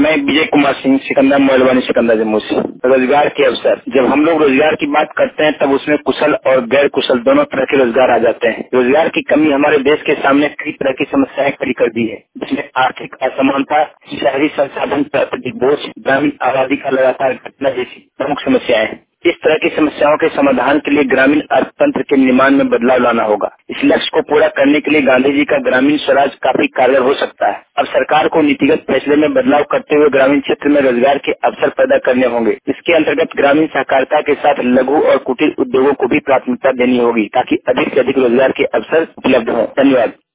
मैं विजय कुमार सिंह, सिकंदर मोहलवानी, सिकंदर जम्मू से। रोजगार के अवसर, जब हम लोग रोजगार की बात करते हैं तब उसमें कुशल और गैर कुशल दोनों तरह के रोजगार आ जाते हैं। रोजगार की कमी हमारे देश के सामने कई तरह की समस्याएं खड़ी कर दी है, जिसमें आर्थिक असमानता, शहरी संसाधन पर अत्यधिक बोझ, ग्रामीण आबादी का लगातार घटना जैसी प्रमुख समस्याएं हैं। इस तरह की समस्याओं के समाधान के लिए ग्रामीण अर्थतंत्र के निर्माण में बदलाव लाना होगा। इस लक्ष्य को पूरा करने के लिए गांधी जी का ग्रामीण स्वराज काफी कारगर हो सकता है। अब सरकार को नीतिगत फैसले में बदलाव करते हुए ग्रामीण क्षेत्र में रोजगार के अवसर पैदा करने होंगे। इसके अंतर्गत ग्रामीण सहकारिता के साथ लघु और कुटीर उद्योगों को भी प्राथमिकता देनी होगी, ताकि अधिक से अधिक रोजगार के अवसर उपलब्ध हों। धन्यवाद।